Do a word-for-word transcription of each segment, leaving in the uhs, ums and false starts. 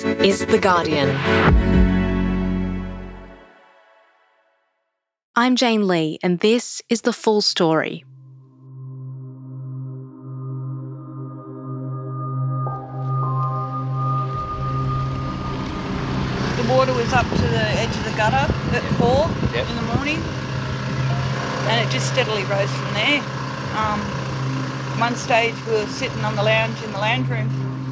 This is The Guardian. I'm Jane Lee, and this is the full story. The water was up to the edge of the gutter at four yep. in the morning, and it just steadily rose from there. Um, one stage we were sitting on the lounge in the lounge room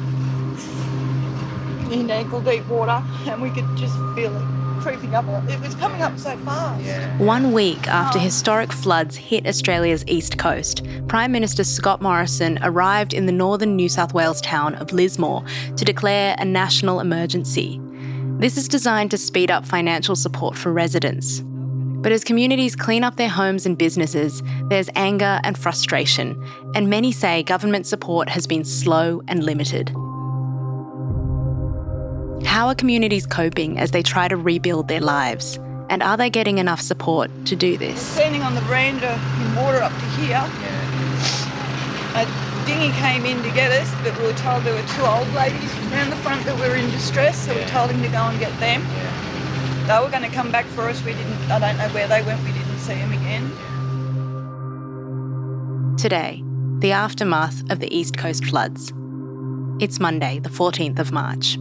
in ankle deep water, and we could just feel it creeping up. It was coming up so fast. Yeah. One week after historic floods hit Australia's east coast, Prime Minister Scott Morrison arrived in the northern New South Wales town of Lismore to declare a national emergency. This is designed to speed up financial support for residents. But as communities clean up their homes and businesses, there's anger and frustration, and many say government support has been slow and limited. How are communities coping as they try to rebuild their lives? And are they getting enough support to do this? Standing on the veranda in water up to here, a dinghy came in to get us, but we were told there were two old ladies around the front that were in distress, so we told him to go and get them. They were going to come back for us. We didn't. I don't know where they went. We didn't see them again. Today, the aftermath of the East Coast floods. It's Monday, the fourteenth of March.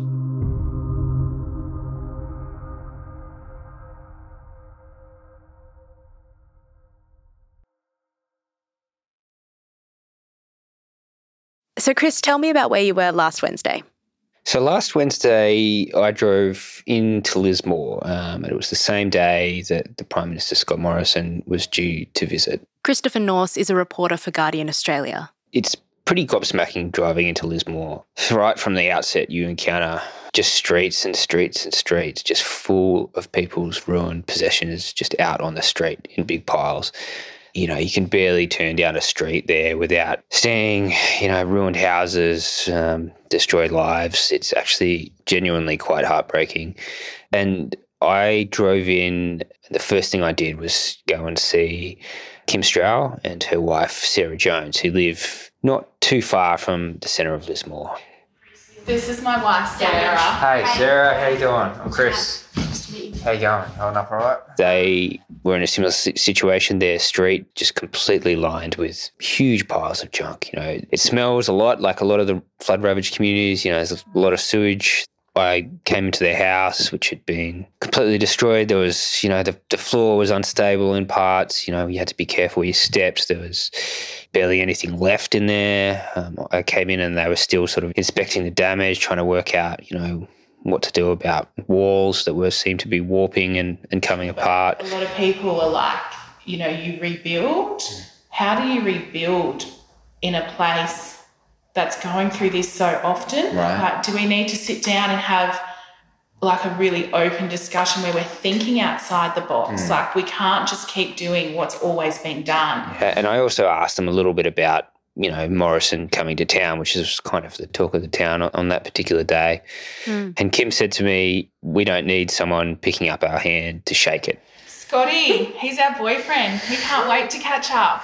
So, Chris, tell me about where you were last Wednesday. So last Wednesday, I drove into Lismore, um, and it was the same day that the Prime Minister, Scott Morrison, was due to visit. Christopher Norse is a reporter for Guardian Australia. It's pretty gobsmacking driving into Lismore. Right from the outset, you encounter just streets and streets and streets, just full of people's ruined possessions just out on the street in big piles. You know, you can barely turn down a street there without seeing, you know, ruined houses, um, destroyed lives. It's actually genuinely quite heartbreaking. And I drove in, the first thing I did was go and see Kim Strauer and her wife, Sarah Jones, who live not too far from the centre of Lismore. This is my wife, Sarah. Hey, Sarah, how you doing? I'm Chris. How you going? Holding up all right? They were in a similar situation. Their street just completely lined with huge piles of junk. You know, it smells a lot like a lot of the flood-ravaged communities. You know, there's a lot of sewage. I came into their house, which had been completely destroyed. There was, you know, the, the floor was unstable in parts. You know, you had to be careful with your steps. There was barely anything left in there. Um, I came in and they were still sort of inspecting the damage, trying to work out, you know, what to do about walls that were seemed to be warping and, and coming apart. A lot of people are like, you know, you rebuild. How do you rebuild in a place that's going through this so often? Right. Like, do we need to sit down and have like a really open discussion where we're thinking outside the box? Mm. Like, we can't just keep doing what's always been done. Yeah, and I also asked them a little bit about, you know, Morrison coming to town, which is kind of the talk of the town on, on that particular day. Mm. And Kim said to me, we don't need someone picking up our hand to shake it. Scotty, he's our boyfriend. We can't wait to catch up.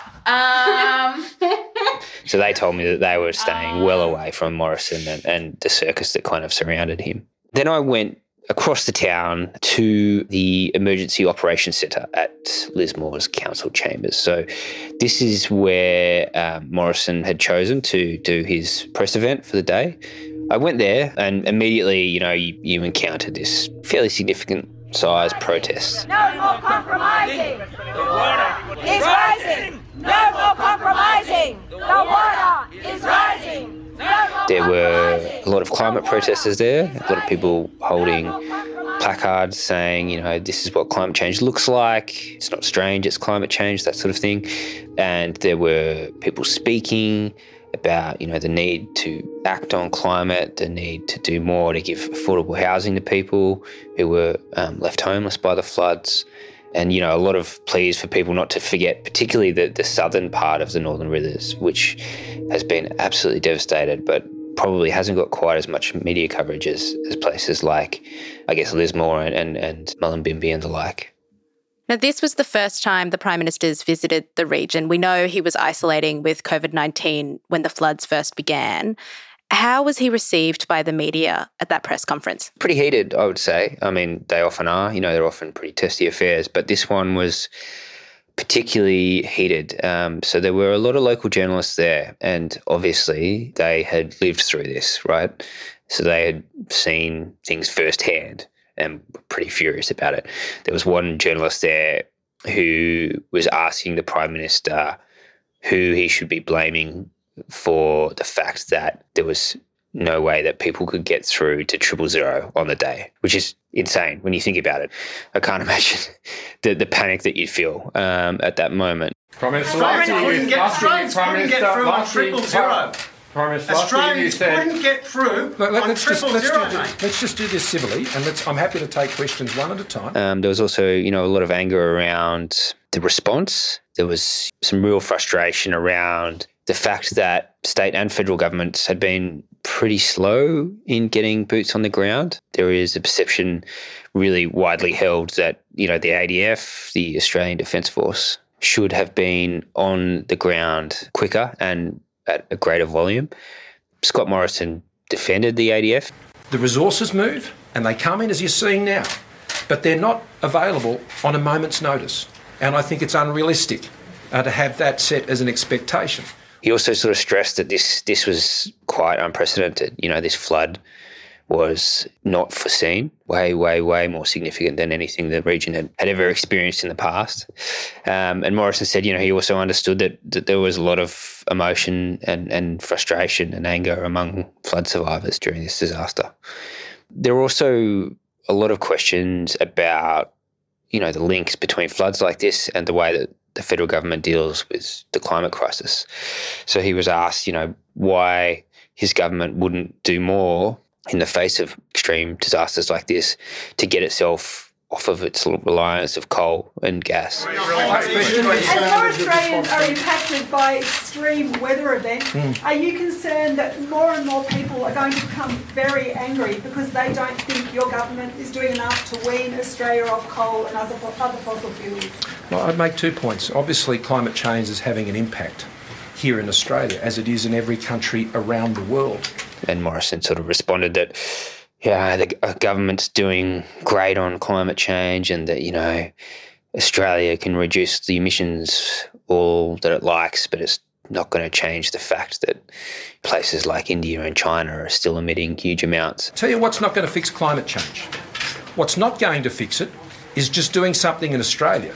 Um. So they told me that they were staying um, well away from Morrison and, and the circus that kind of surrounded him. Then I went across the town to the Emergency Operations Centre at Lismore's council chambers. So this is where um, Morrison had chosen to do his press event for the day. I went there and immediately, you know, you, you encountered this fairly significant size protest. No more compromising! The water is rising! No more compromising! The water is rising! There were a lot of climate protesters there, a lot of people holding placards saying, you know, this is what climate change looks like. It's not strange, it's climate change, that sort of thing. And there were people speaking about, you know, the need to act on climate, the need to do more to give affordable housing to people who were um, left homeless by the floods. And, you know, a lot of pleas for people not to forget, particularly the, the southern part of the Northern Rivers, which has been absolutely devastated, but probably hasn't got quite as much media coverage as, as places like, I guess, Lismore and, and, and Mullumbimby and the like. Now, this was the first time the Prime Minister's visited the region. We know he was isolating with COVID nineteen when the floods first began. How was he received by the media at that press conference? Pretty heated, I would say. I mean, they often are. You know, they're often pretty testy affairs, but this one was particularly heated. Um, so there were a lot of local journalists there, and obviously they had lived through this, right? So they had seen things firsthand and were pretty furious about it. There was one journalist there who was asking the Prime Minister who he should be blaming for the fact that there was no way that people could get through to triple zero on the day, which is insane when you think about it. I can't imagine the, the panic that you'd feel um, at that moment. Prime Minister, last year couldn't you- get, last year you- Australians Prime couldn't Minister, get through on last year- triple zero. Prime Minister, last year you Australians said... couldn't get through Let, let, on let's, just, triple let's, zero, do, mate. let's just do this civilly, and let's, I'm happy to take questions one at a time. Um, there was also, you know, a lot of anger around the response. There was some real frustration around the fact that state and federal governments had been pretty slow in getting boots on the ground. There is a perception really widely held that, you know, the A D F, the Australian Defence Force, should have been on the ground quicker and at a greater volume. Scott Morrison defended the A D F. The resources move, and they come in as you're seeing now, but they're not available on a moment's notice. And I think it's unrealistic uh, to have that set as an expectation. He also sort of stressed that this this was quite unprecedented. You know, this flood was not foreseen, way, way, way more significant than anything the region had, had ever experienced in the past. Um, and Morrison said, you know, he also understood that, that there was a lot of emotion and, and frustration and anger among flood survivors during this disaster. There were also a lot of questions about, you know, the links between floods like this and the way that the federal government deals with the climate crisis. So he was asked, you know, why his government wouldn't do more in the face of extreme disasters like this to get itself off of its reliance of coal and gas. As more Australians are impacted by extreme weather events, mm. are you concerned that more and more people are going to become very angry because they don't think your government is doing enough to wean Australia off coal and other, other fossil fuels? Well, I'd make two points. Obviously, climate change is having an impact here in Australia, as it is in every country around the world. And Morrison sort of responded that, yeah, the government's doing great on climate change and that, you know, Australia can reduce the emissions all that it likes, but it's not going to change the fact that places like India and China are still emitting huge amounts. Tell you what's not going to fix climate change. What's not going to fix it is just doing something in Australia.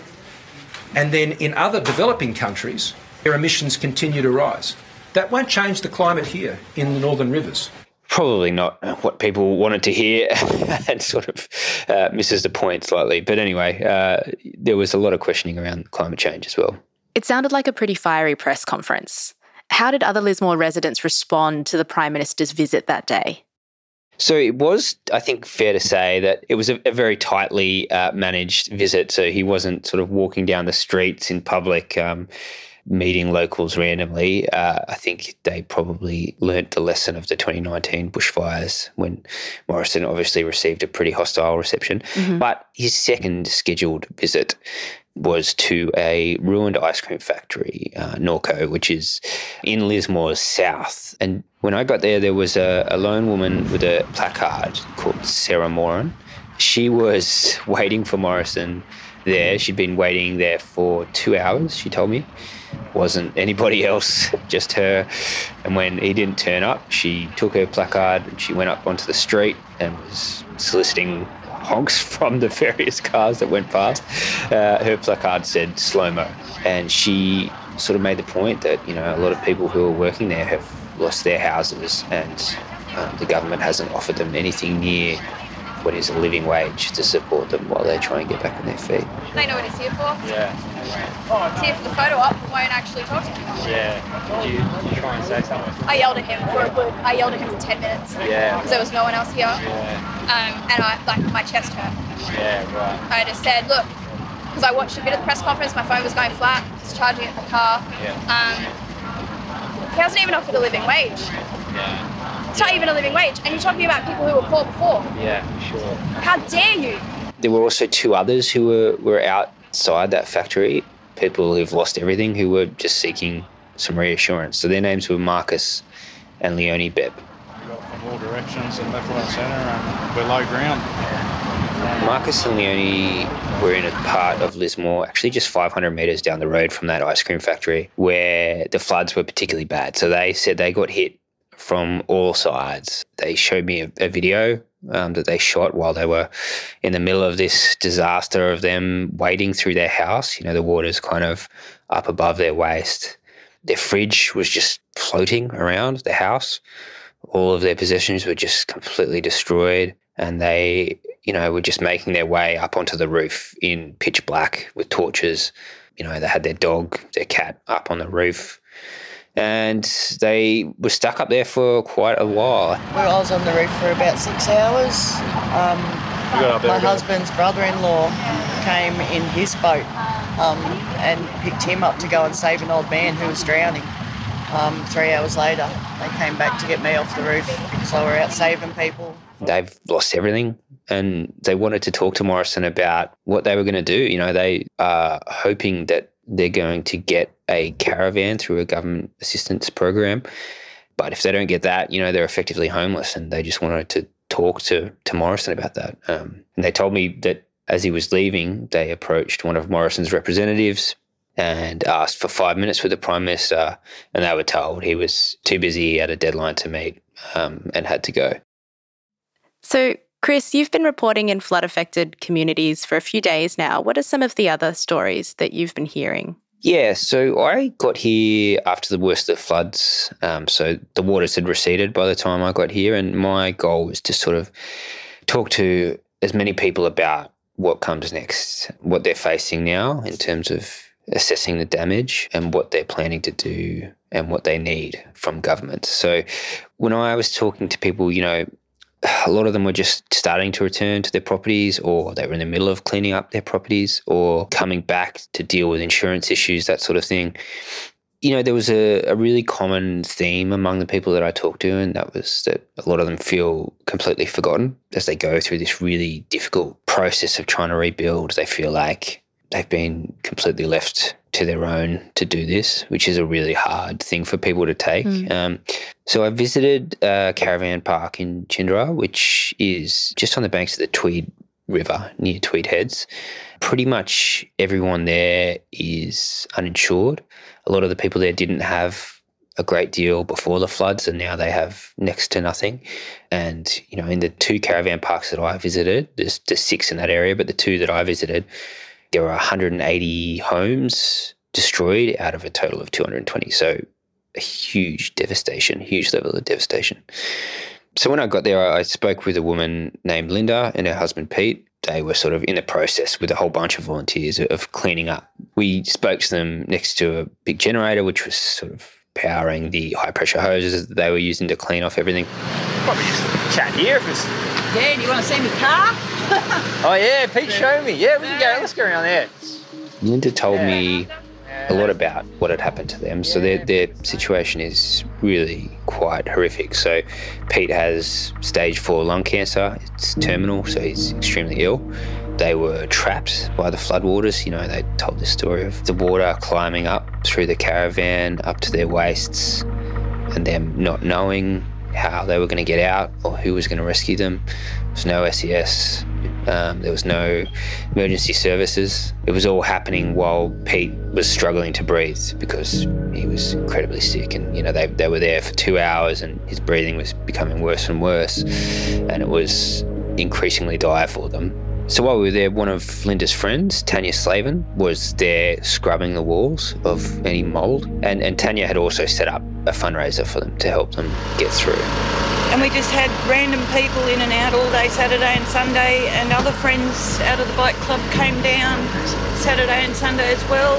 And then in other developing countries, their emissions continue to rise. That won't change the climate here in the Northern Rivers. Probably not what people wanted to hear and sort of uh, misses the point slightly. But anyway, uh, there was a lot of questioning around climate change as well. It sounded like a pretty fiery press conference. How did other Lismore residents respond to the Prime Minister's visit that day? So it was, I think, fair to say that it was a, a very tightly uh, managed visit. So he wasn't sort of walking down the streets in public, um, meeting locals randomly. Uh, I think they probably learnt the lesson of the twenty nineteen bushfires when Morrison obviously received a pretty hostile reception. Mm-hmm. But his second scheduled visit was to a ruined ice cream factory, uh, Norco, which is in Lismore's south. And when I got there, there was a, a lone woman with a placard called Sarah Moran. She was waiting for Morrison there. She'd been waiting there for two hours, she told me. Wasn't anybody else, just her. And when he didn't turn up, she took her placard and she went up onto the street and was soliciting honks from the various cars that went past. Uh, her placard said slow-mo. And she sort of made the point that, you know, a lot of people who are working there have lost their houses and um, the government hasn't offered them anything near what is a living wage to support them while they try and get back on their feet. They know what it's here for. Yeah. It's here for the photo op, won't actually talk to him. Yeah. Did you, did you try and say something? I yelled at him for a good, I yelled at him for ten minutes. Yeah. Because there was no one else here. Yeah. Um, and I, like, my chest hurt. Yeah, right. I just said, look, because I watched a bit of the press conference, my phone was going flat, just charging it in the car. Yeah. Um, he hasn't even offered a living wage. Yeah. It's not even a living wage. And you're talking about people who were poor before. Yeah, sure. How dare you? There were also two others who were, were outside that factory, people who've lost everything, who were just seeking some reassurance. So their names were Marcus and Leonie Bepp. We've got from all directions and left, right, centre, and we're low ground. Marcus and Leonie were in a part of Lismore, actually just five hundred metres down the road from that ice cream factory, where the floods were particularly bad. So they said they got hit from all sides. They showed me a, a video um, that they shot while they were in the middle of this disaster of them wading through their house. You know, the water's kind of up above their waist. Their fridge was just floating around the house. All of their possessions were just completely destroyed, and they, you know, were just making their way up onto the roof in pitch black with torches. You know, they had their dog, their cat up on the roof, and they were stuck up there for quite a while. Well, I was on the roof for about six hours. Um, my husband's brother-in-law came in his boat um, and picked him up to go and save an old man who was drowning. Um, three hours later, they came back to get me off the roof, so we're out saving people. They've lost everything, and they wanted to talk to Morrison about what they were going to do. You know, they are hoping that they're going to get a caravan through a government assistance program. But if they don't get that, you know, they're effectively homeless, and they just wanted to talk to, to Morrison about that. Um, and they told me that as he was leaving, they approached one of Morrison's representatives and asked for five minutes with the Prime Minister, and they were told he was too busy, he had a deadline to meet um, and had to go. So, Chris, you've been reporting in flood-affected communities for a few days now. What are some of the other stories that you've been hearing? Yeah, so I got here after the worst of the floods. Um, so the waters had receded by the time I got here, and my goal was to sort of talk to as many people about what comes next, what they're facing now in terms of assessing the damage and what they're planning to do and what they need from government. So when I was talking to people, you know, a lot of them were just starting to return to their properties, or they were in the middle of cleaning up their properties, or coming back to deal with insurance issues, that sort of thing. You know, there was a, a really common theme among the people that I talked to, and that was that a lot of them feel completely forgotten as they go through this really difficult process of trying to rebuild. They feel like they've been completely left to their own to do this, which is a really hard thing for people to take. Mm. Um, so I visited a caravan park in Chinderah, which is just on the banks of the Tweed River near Tweed Heads. Pretty much everyone there is uninsured. A lot of the people there didn't have a great deal before the floods, and now they have next to nothing. And, you know, in the two caravan parks that I visited, there's, there's six in that area, but the two that I visited, there were one hundred eighty homes destroyed out of a total of two hundred twenty. So a huge devastation, huge level of devastation. So when I got there, I spoke with a woman named Linda and her husband Pete. They were sort of in the process with a whole bunch of volunteers of cleaning up. We spoke to them next to a big generator, which was sort of powering the high-pressure hoses that they were using to clean off everything. Probably just chat here if it's... Yeah, do you want to see my car? Oh, yeah, Pete, show me. Yeah, we can go. Let's go around there. Linda told me a lot about what had happened to them. So their their situation is really quite horrific. So Pete has stage four lung cancer. It's terminal, so he's extremely ill. They were trapped by the floodwaters. You know, they told the story of the water climbing up through the caravan up to their waists and them not knowing how they were going to get out or who was going to rescue them. There was no S E S. Um, there was no emergency services. It was all happening while Pete was struggling to breathe because he was incredibly sick, and you know they they were there for two hours and his breathing was becoming worse and worse, and it was increasingly dire for them. So while we were there, one of Linda's friends, Tanya Slavin, was there scrubbing the walls of any mould, and, and Tanya had also set up a fundraiser for them to help them get through. And we just had random people in and out all day Saturday and Sunday, and other friends out of the bike club came down Saturday and Sunday as well.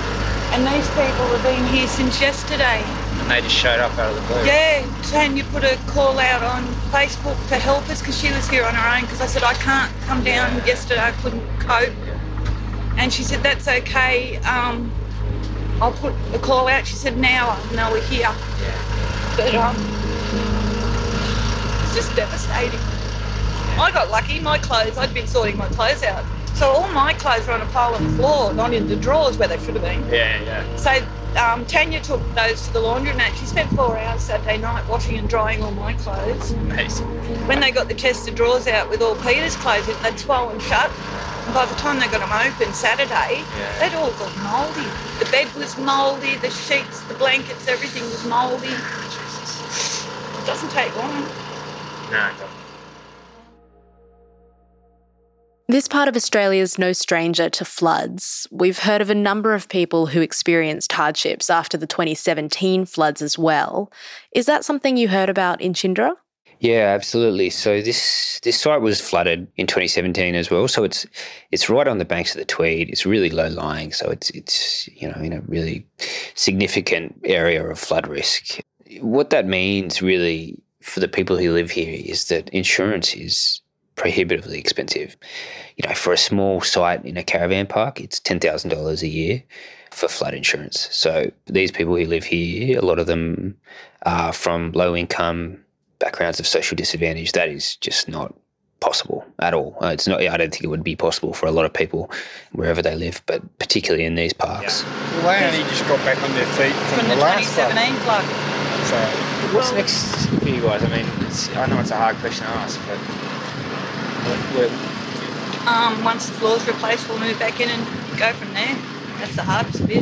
And these people have been here since yesterday. And they just showed up out of the blue. Yeah, Tanya put a call out on Facebook for helpers because she was here on her own, because I said I can't come down. Yesterday I couldn't cope. And she said, that's okay, um, I'll put a call out. She said, now I know we're here. But um, it's just devastating. I got lucky, my clothes, I'd been sorting my clothes out. So all my clothes were on a pile on the floor, not in the drawers where they should have been. Yeah, yeah. So Um, Tanya took those to the laundromat. She spent four hours Saturday night washing and drying all my clothes. Amazing. When they got the chest of drawers out with all Peter's clothes in, they'd swollen shut. And by the time they got them open Saturday, yeah. they'd all got mouldy. The bed was mouldy, the sheets, the blankets, everything was mouldy. It doesn't take long. No, it doesn't. This part of Australia is no stranger to floods. We've heard of a number of people who experienced hardships after the twenty seventeen floods as well. Is that something you heard about in Chindra? Yeah, absolutely. So this this site was flooded in twenty seventeen as well. So it's it's right on the banks of the Tweed. It's really low lying. So it's it's you know in a really significant area of flood risk. What that means really for the people who live here is that insurance is prohibitively expensive. You know, for a small site in a caravan park, it's ten thousand dollars a year for flood insurance. So these people who live here, a lot of them are from low income backgrounds of social disadvantage. That is just not possible at all. Uh, it's not. I don't think it would be possible for a lot of people wherever they live, but particularly in these parks. Yeah. Well, they only just got back on their feet from, from the, the last twenty seventeen flood. So, what's next for you guys? I mean, it's, I know it's a hard question to ask, but what, what... Um, once the floor's replaced, we'll move back in and go from there. That's the hardest bit.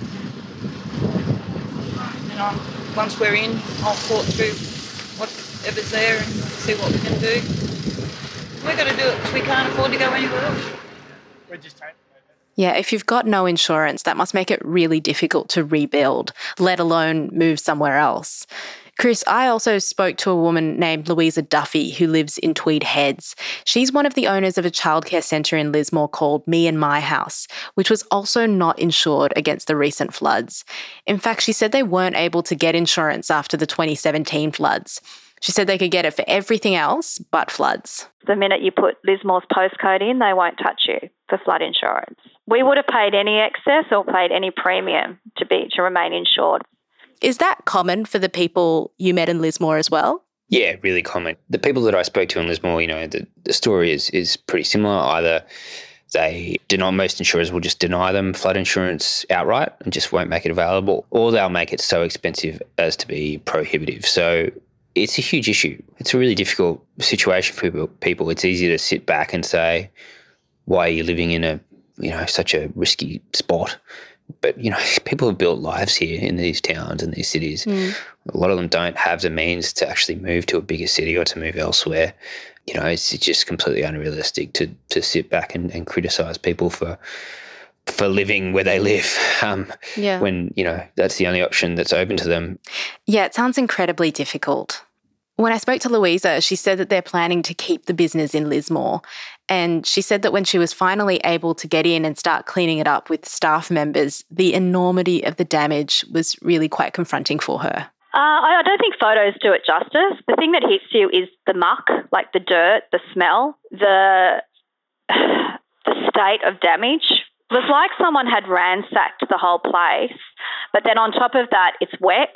And um, once we're in, I'll sort through whatever's there and see what we can do. We've got to do it because we can't afford to go anywhere else. We're just taking Yeah, if you've got no insurance, that must make it really difficult to rebuild, let alone move somewhere else. Chris, I also spoke to a woman named Louisa Duffy who lives in Tweed Heads. She's one of the owners of a childcare centre in Lismore called Me and My House, which was also not insured against the recent floods. In fact, she said they weren't able to get insurance after the twenty seventeen floods. She said they could get it for everything else but floods. The minute you put Lismore's postcode in, they won't touch you for flood insurance. We would have paid any excess or paid any premium to be to remain insured. Is that common for the people you met in Lismore as well? Yeah, really common. The people that I spoke to in Lismore, you know, the, the story is is pretty similar. Either they deny, most insurers will just deny them flood insurance outright and just won't make it available, or they'll make it so expensive as to be prohibitive. So it's a huge issue. It's a really difficult situation for people. people. It's easy to sit back and say, why are you living in a, you know, such a risky spot? But, you know, people have built lives here in these towns and these cities. Mm. A lot of them don't have the means to actually move to a bigger city or to move elsewhere. You know, it's, it's just completely unrealistic to to sit back and, and criticise people for for living where they live um, yeah. when, you know, that's the only option that's open to them. Yeah, it sounds incredibly difficult. When I spoke to Louisa, she said that they're planning to keep the business in Lismore. And she said that when she was finally able to get in and start cleaning it up with staff members, the enormity of the damage was really quite confronting for her. Uh, I don't think photos do it justice. The thing that hits you is the muck, like the dirt, the smell, the the state of damage. It was like someone had ransacked the whole place, but then on top of that, it's wet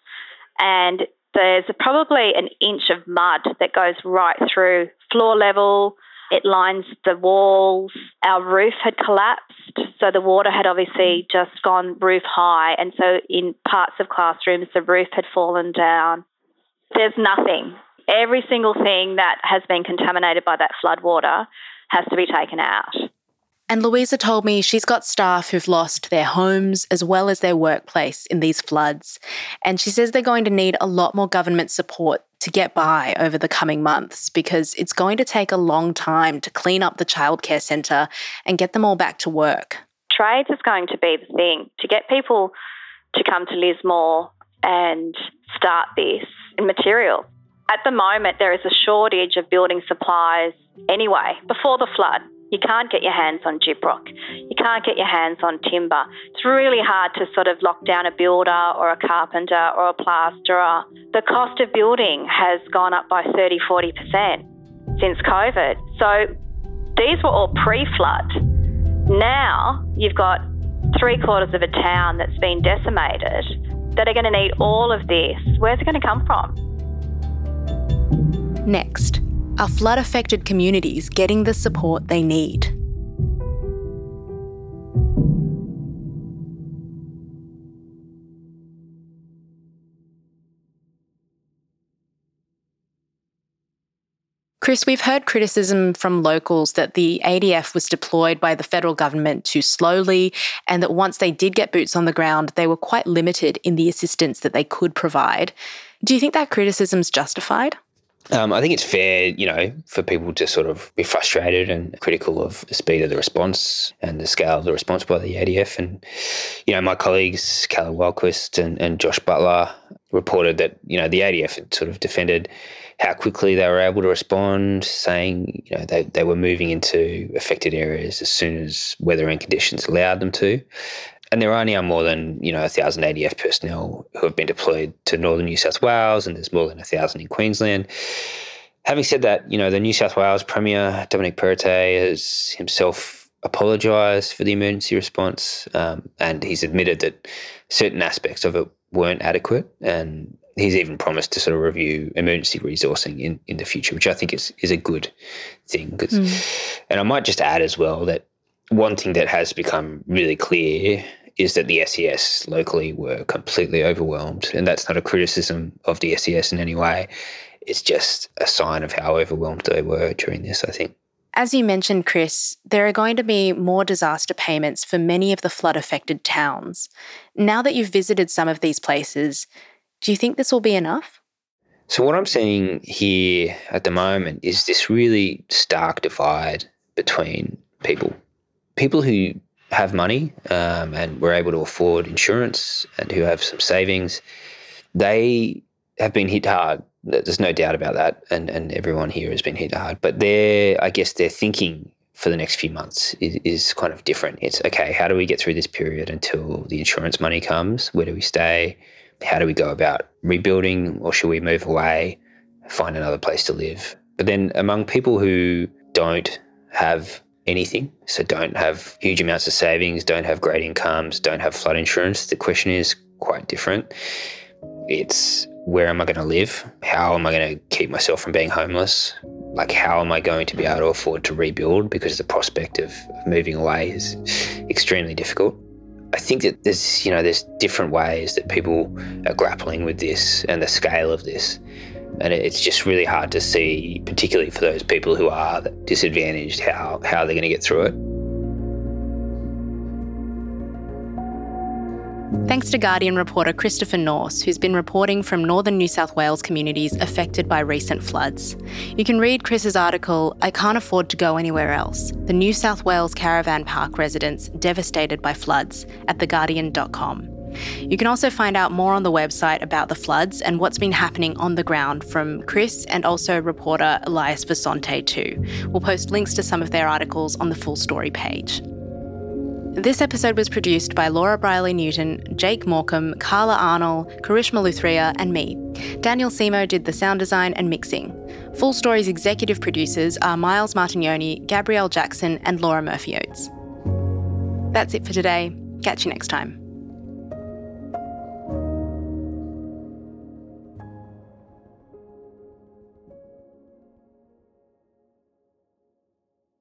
and there's probably an inch of mud that goes right through floor level. It lines the walls. Our roof had collapsed, so the water had obviously just gone roof high, and so in parts of classrooms the roof had fallen down. There's nothing. Every single thing that has been contaminated by that flood water has to be taken out. And Louisa told me she's got staff who've lost their homes as well as their workplace in these floods. And she says they're going to need a lot more government support to get by over the coming months because it's going to take a long time to clean up the childcare centre and get them all back to work. Trades is going to be the thing to get people to come to Lismore and start this in material. At the moment, there is a shortage of building supplies anyway, before the flood. You can't get your hands on gyprock. You can't get your hands on timber. It's really hard to sort of lock down a builder or a carpenter or a plasterer. The cost of building has gone up by thirty, forty percent since COVID. So these were all pre-flood. Now you've got three quarters of a town that's been decimated that are going to need all of this. Where's it going to come from? Next, are flood-affected communities getting the support they need? Chris, we've heard criticism from locals that the A D F was deployed by the federal government too slowly, and that once they did get boots on the ground, they were quite limited in the assistance that they could provide. Do you think that criticism's justified? Um, I think it's fair, you know, for people to sort of be frustrated and critical of the speed of the response and the scale of the response by the A D F. And, you know, my colleagues, Caleb Wellquist and, and Josh Butler, reported that, you know, the A D F had sort of defended how quickly they were able to respond, saying, you know, they, they were moving into affected areas as soon as weather and conditions allowed them to. And there are now more than, you know, one thousand A D F personnel who have been deployed to northern New South Wales, and there's more than one thousand in Queensland. Having said that, you know, the New South Wales Premier, Dominic Perrottet, has himself apologised for the emergency response, um, and he's admitted that certain aspects of it weren't adequate, and he's even promised to sort of review emergency resourcing in, in the future, which I think is, is a good thing. Mm. And I might just add as well that one thing that has become really clear is that the S E S locally were completely overwhelmed, and that's not a criticism of the S E S in any way. It's just a sign of how overwhelmed they were during this, I think. As you mentioned, Chris, there are going to be more disaster payments for many of the flood-affected towns. Now that you've visited some of these places, do you think this will be enough? So what I'm seeing here at the moment is this really stark divide between people. People who have money um, and were able to afford insurance and who have some savings, they have been hit hard. There's no doubt about that, and, and everyone here has been hit hard. But their, I guess their thinking for the next few months is, is kind of different. It's, okay, how do we get through this period until the insurance money comes? Where do we stay? How do we go about rebuilding, or should we move away, find another place to live? But then among people who don't have anything, so don't have huge amounts of savings, don't have great incomes, don't have flood insurance, the question is quite different. It's, where am I going to live? How am I going to keep myself from being homeless? Like, how am I going to be able to afford to rebuild? Because the prospect of moving away is extremely difficult. I think that there's, you know, there's different ways that people are grappling with this and the scale of this. And it's just really hard to see, particularly for those people who are disadvantaged, how, how they're going to get through it. Thanks to Guardian reporter Christopher Norse, who's been reporting from northern New South Wales communities affected by recent floods. You can read Chris's article, I Can't Afford to Go Anywhere Else, the New South Wales Caravan Park residents devastated by floods, at the guardian dot com. You can also find out more on the website about the floods and what's been happening on the ground from Chris and also reporter Elias Vasonte too. We'll post links to some of their articles on the full story page. This episode was produced by Laura Briley-Newton, Jake Morecambe, Carla Arnold, Karishma Luthria and me. Daniel Simo did the sound design and mixing. Full Story's executive producers are Miles Martignoni, Gabrielle Jackson and Laura Murphy-Oates. That's it for today. Catch you next time.